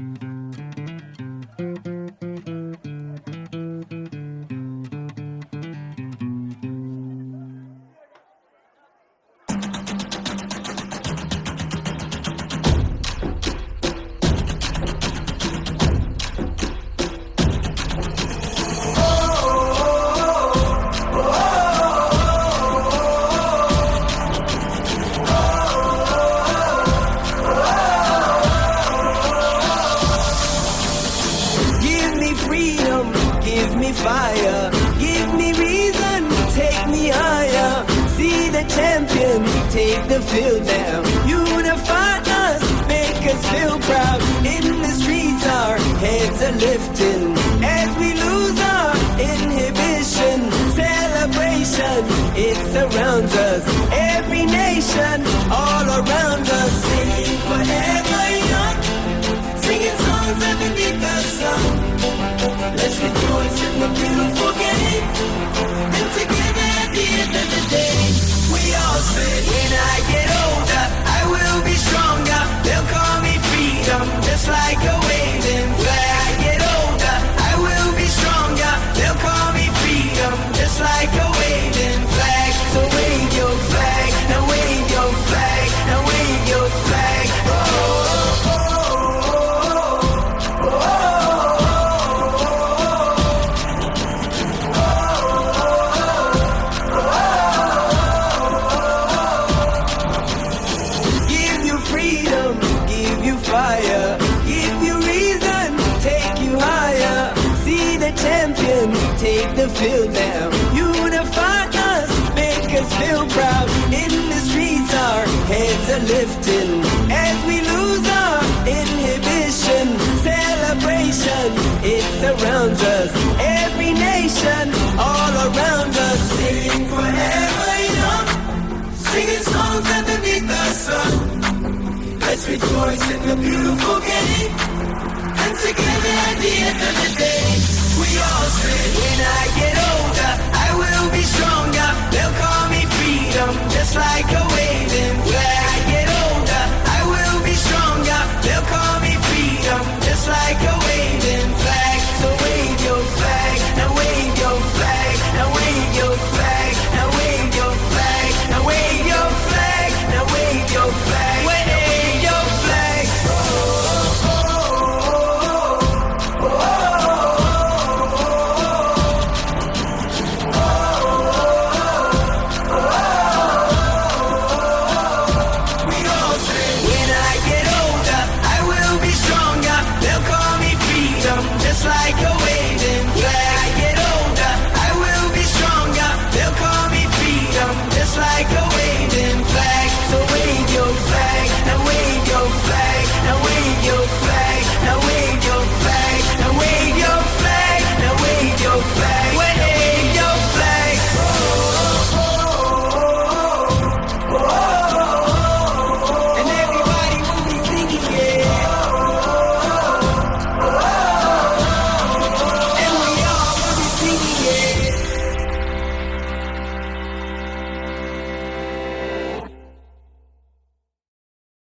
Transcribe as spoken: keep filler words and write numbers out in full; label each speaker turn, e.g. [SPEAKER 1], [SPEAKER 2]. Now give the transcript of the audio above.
[SPEAKER 1] Fire, give me reason, take me higher. See the champions take the field now. Unify us, make us feel proud. In the streets our heads are lifting as we lose our inhibition. Celebration, it surrounds us. Every nation, all around us. Singing forever young, singing songs underneath the sun. Let's rejoice in the beautiful game, and together at the end of the day, we all say, when I get older, I will be stronger. They'll call me freedom, just like a waving flag. I get older, I will be stronger. They'll call me freedom, just like a waving flag. So wave your flag, now wave your flag, now wave your flag. Oh, oh, oh. Take the field now, unify us, make us feel proud. In the streets our heads are lifting as we lose our inhibition. Celebration, it surrounds us. Every nation, all around us. Singing forever young, singing songs underneath the sun. Let's rejoice in the beautiful game, and together at the end of the day, we all say, when I get older, I will be stronger. They'll call me freedom, just like a waving flag.